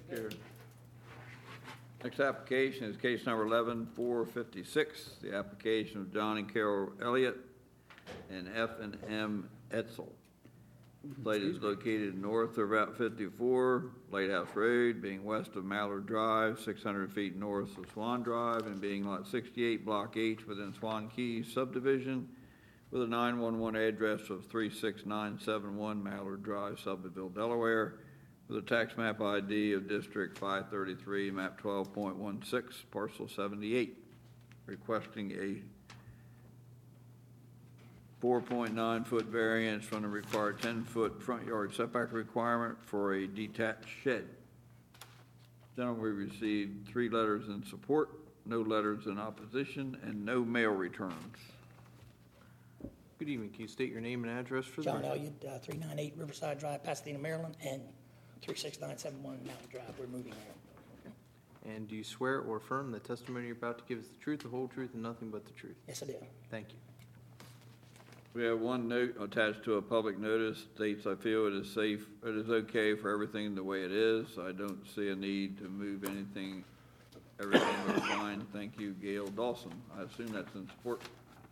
Carried. Next application is case number 11456, the application of John and Carol Elliott and F&M Etzel. Site is located north of Route 54, Lighthouse Road, being west of Mallard Drive, 600 feet north of Swan Drive, and being Lot 68, Block H, within Swan Keys subdivision, with a 911 address of 36971 Mallard Drive, Shelbyville, Delaware, with a tax map ID of District 533, map 12.16, parcel 78, requesting a 4.9-foot variance from the required 10-foot front yard setback requirement for a detached shed. Gentlemen, we received 3 letters in support, no letters in opposition, and no mail returns. Good evening. Can you state your name and address for the John Elliott, 398 Riverside Drive, Pasadena, Maryland, and 36971 Mountain Drive. We're moving there. And do you swear or affirm the testimony you're about to give is the truth, the whole truth, and nothing but the truth? Yes, I do. Thank you. We have one note attached to a public notice, states, I feel it is safe, it is okay for everything the way it is. I don't see a need to move anything. Everything looks fine. Thank you, Gail Dawson. I assume that's in support.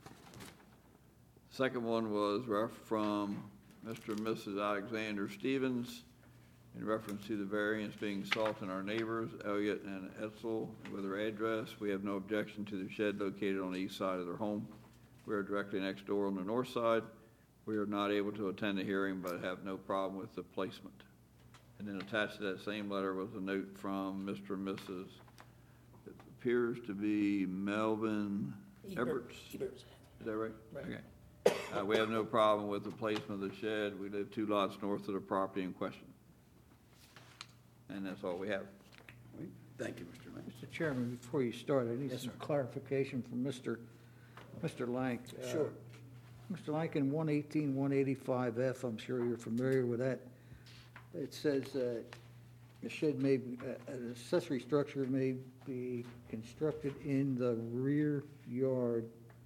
Second one was from Mr. and Mrs. Alexander Stevens in reference to the variance being sought in our neighbors, Elliott and Etzel, with their address. We have no objection to the shed located on the east side of their home. We are directly next door on the north side. We are not able to attend the hearing, but have no problem with the placement. And then attached to that same letter was a note from Mr. and Mrs. It appears to be Melvin Eberts. Is that right? Right. Okay. We have no problem with the placement of the shed. We live 2 lots north of the property in question. And that's all we have. Thank you, Mr. Lang. Mr. Chairman, before you start, I need Yes, some sir. clarification from Mr. Lank. Sure. Mr. Lank, in 118, 185F, I'm sure you're familiar with that. It says a shed may, an accessory structure may be constructed in the rear yard.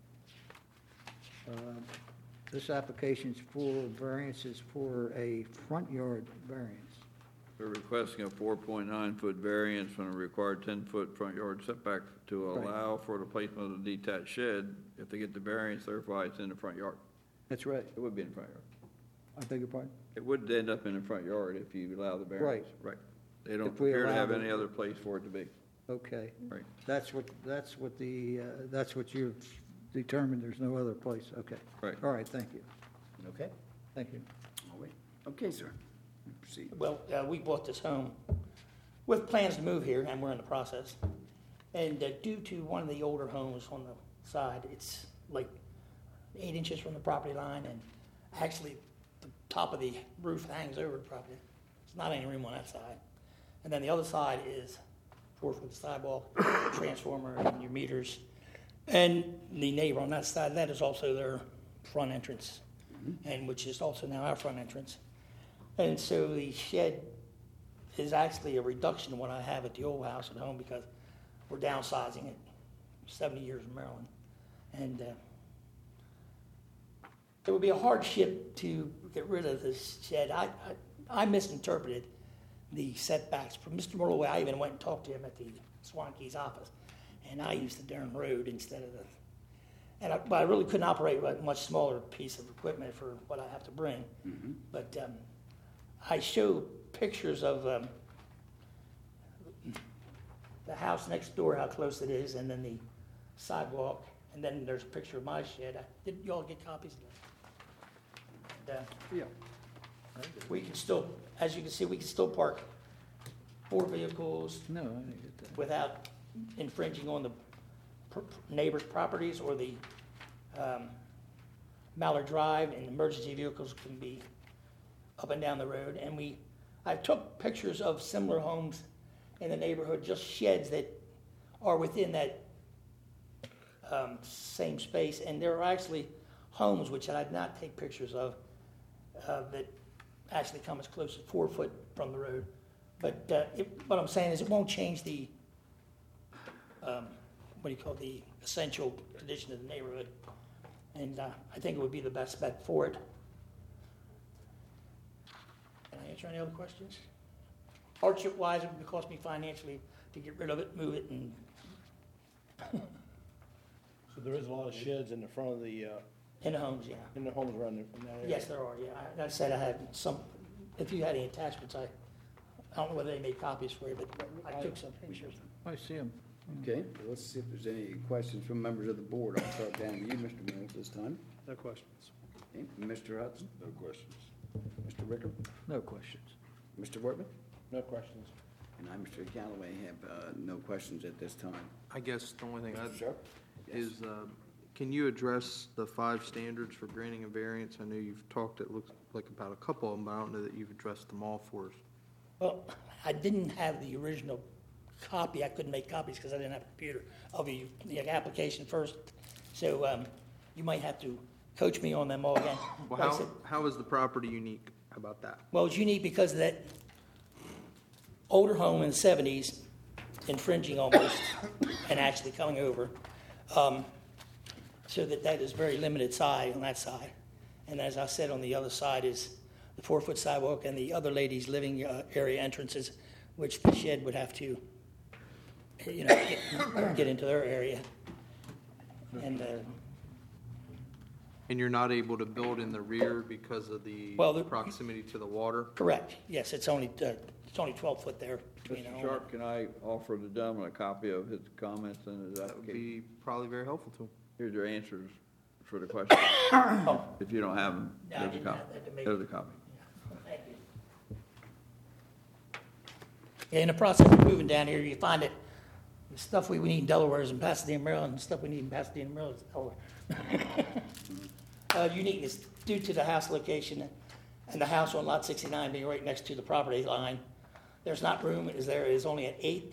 This application's for variances for a front yard variance. We're requesting a 4.9-foot variance from a required 10-foot front yard setback to allow for the placement of the detached shed. If they get the variance, therefore it's in the front yard. That's right. It would be in the front yard. I beg your pardon? It would end up in the front yard if you allow the variance. Right. They don't If we appear to allow have the- any other place for it to be. Okay. Right. That's what you've determined, there's no other place, okay. Right. All right, thank you, Okay. thank you. I'll wait. Okay, sir. Proceed. Well, we bought this home with plans to move here, and we're in the process. And due to one of the older homes on the side, it's like 8 inches from the property line, and actually the top of the roof hangs over the property. There's not any room on that side. And then the other side is 4-foot sidewalk, transformer, and your meters. And the neighbor on that side, that is also their front entrance, and which is also now our front entrance. And so the shed is actually a reduction of what I have at the old house at home because we're downsizing it, 70 years in Maryland. And it would be a hardship to get rid of this shed. I misinterpreted the setbacks from Mr. Morloway. I even went and talked to him at the Swan Keys office, and I used the Durham Road instead of the. But I really couldn't operate a much smaller piece of equipment for what I have to bring. Mm-hmm. But I show pictures of the house next door, how close it is, and then the sidewalk, and then there's a picture of my shed. Did you all get copies of that? And, Yeah. we can still, as you can see, we can still park 4 vehicles No, I didn't get that. without infringing on the neighbor's properties or the Mallard Drive, and emergency vehicles can be up and down the road. And I took pictures of similar homes in the neighborhood, just sheds that are within that same space. And there are actually homes, which I did not take pictures of, that actually come as close as 4 foot from the road. But what I'm saying is it won't change the, the essential condition of the neighborhood. And I think it would be the best bet for it. Can I answer any other questions? hardship wise, it would cost me financially to get rid of it, move it, and, So there is a lot of sheds in the front of the, in the homes, yeah. in the homes around in that area? Yes, there are, yeah. I said I had some, if you had any attachments, I don't know whether they made copies for you, but I took some pictures. I see them. Okay, well, let's see if there's any questions from members of the board. I'll start down with you, Mr. Mills, this time. No questions. Okay, Mr. Hudson? No questions. Mr. Ricker? No questions. Mr. Wortman? No questions. And I, Mr. Callaway, have no questions at this time. I guess the only thing Mr. I'd Sharp? Yes. is, can you address the 5 standards for granting a variance? I know you've talked, it looks like about a couple of them, but I don't know that you've addressed them all for us. Well, I didn't have the original copy. I couldn't make copies because I didn't have a computer of the application first. So you might have to coach me on them all again. Well, Like I said, how is the property unique? How about that? well, it's unique because of that older home in the 70s, infringing almost, and actually coming over. So that is very limited side on that side. And as I said, on the other side is the 4-foot sidewalk and the other lady's living area entrances, which the shed would have to, get into their area. And, And you're not able to build in the rear because of the Well, the- proximity to the water? correct, yes, it's only 12 foot there between the Mr. home. Sharp, can I offer the gentleman a copy of his comments and his That would application? be probably very helpful to them. Here's your answers for the question. Oh, If you don't have them, No, I there's a didn't copy. have that to make- There's a copy. thank you. Yeah, in the process of moving down here, you find that the stuff we need in Delaware is in Pasadena, Maryland, and the stuff we need in Pasadena, Maryland is Delaware. Uniqueness due to the house location and the house on lot 69 being right next to the property line. There's not room, there is only an 8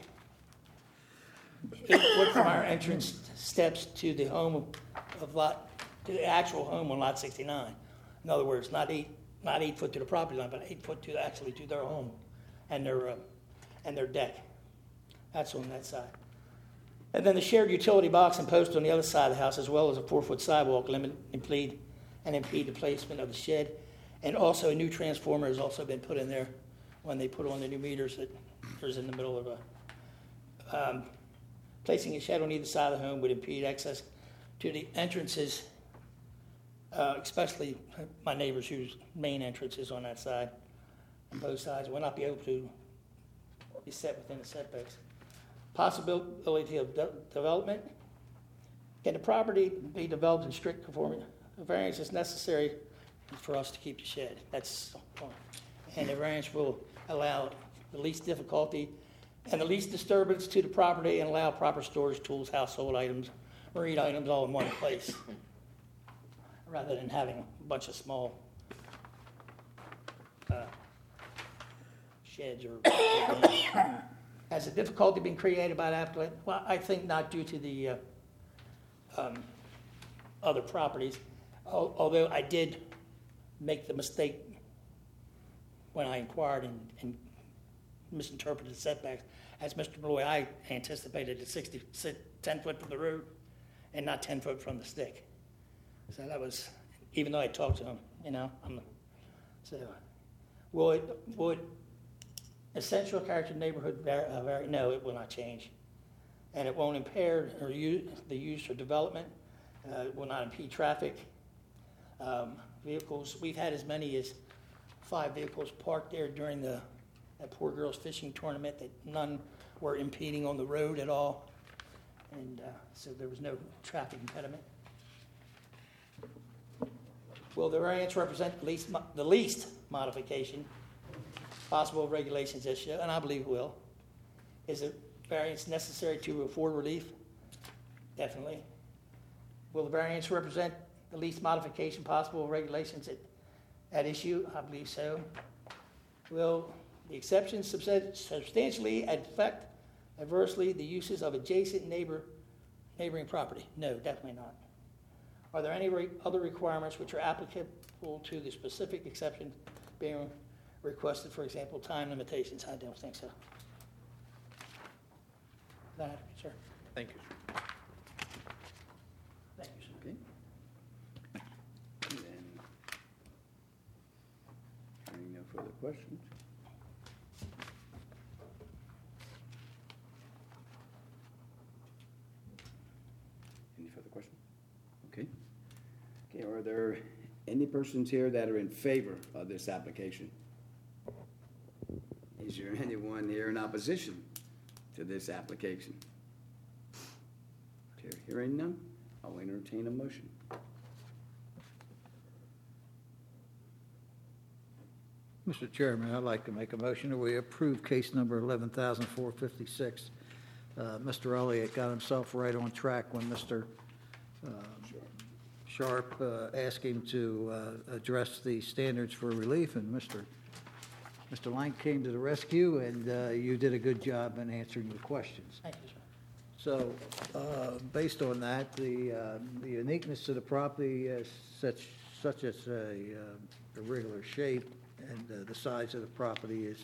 foot from our entrance steps to the home of to the actual home on lot 69. In other words, not 8 foot to the property line, but 8 foot to their home and their deck. That's on that side. And then the shared utility box and post on the other side of the house, as well as a 4-foot sidewalk limit impede the placement of the shed. And also a new transformer has also been put in there when they put on the new meters that is in the middle of a. Placing a shed on either side of the home would impede access to the entrances, especially my neighbors whose main entrance is on that side. On both sides will not be able to be set within the setbacks. Possibility of development. Can the property be developed in strict conformity? A variance is necessary for us to keep the shed. That's fine. And the variance will allow the least difficulty and the least disturbance to the property and allow proper storage, tools, household items, marine items all in one place, rather than having a bunch of small sheds or. Has a difficulty been created by the applicant? Well, I think not due to the other properties, although I did make the mistake when I inquired and misinterpreted setbacks. As Mr. Malloy, I anticipated 10 foot from the road and not 10 foot from the stick. So that was, even though I talked to him, so would essential character neighborhood vary? No, it will not change. And it won't impair the use or development. It will not impede traffic. Vehicles, we've had as many as 5 vehicles parked there during that poor girls fishing tournament that none were impeding on the road at all. And so there was no traffic impediment. Will the variance represent the least modification possible regulations issue? And I believe it will. Is a variance necessary to afford relief? Definitely. Will the variance represent the least modification possible regulations at issue? I believe so. Will the exceptions substantially affect adversely the uses of adjacent neighboring property? No, definitely not. Are there any other requirements which are applicable to the specific exception being requested, for example, time limitations? I don't think so. That, sir. Thank you, sir. Thank you, sir. Okay. And then, hearing no further questions. further question? Okay. Okay, are there any persons here that are in favor of this application? Is there anyone here in opposition to this application? Okay, hearing none, I'll entertain a motion. Mr. Chairman, I'd like to make a motion that we approve case number 11,456. Mr. Elliott got himself right on track when Mr. Sharp asked him to address the standards for relief, and Mr. Lank came to the rescue, and you did a good job in answering the questions. Thank you, sir. So, based on that, the uniqueness of the property, such as a irregular shape, and the size of the property is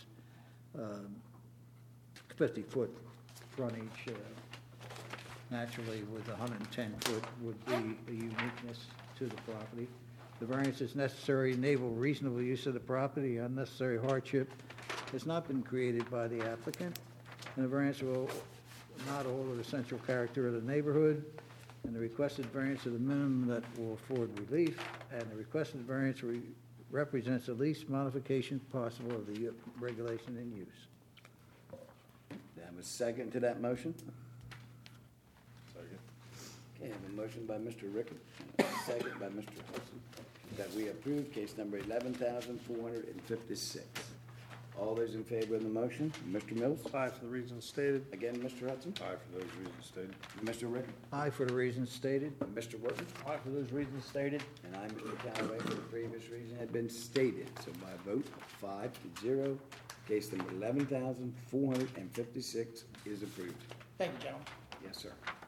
50-foot frontage, naturally with 110-foot would be a uniqueness to the property. The variance is necessary to enable reasonable use of the property. Unnecessary hardship has not been created by the applicant, and the variance will not alter the central character of the neighborhood, and the requested variance is the minimum that will afford relief, and the requested variance represents the least modification possible of the regulation in use. Do I have a second to that motion? Second. Okay, I have a motion by Mr. Rickard, and a second by Mr. Hudson, that we approve case number 11,456. All those in favor of the motion, Mr. Mills? Aye for the reasons stated. Again, Mr. Hudson? Aye for those reasons stated. Mr. Rickard? Aye for the reasons stated. Mr. Worthing? Aye for those reasons stated. And I, Mr. Callaway, for the previous reason had been stated. So by a vote of 5-0, case number 11,456 is approved. Thank you, gentlemen. Yes, sir.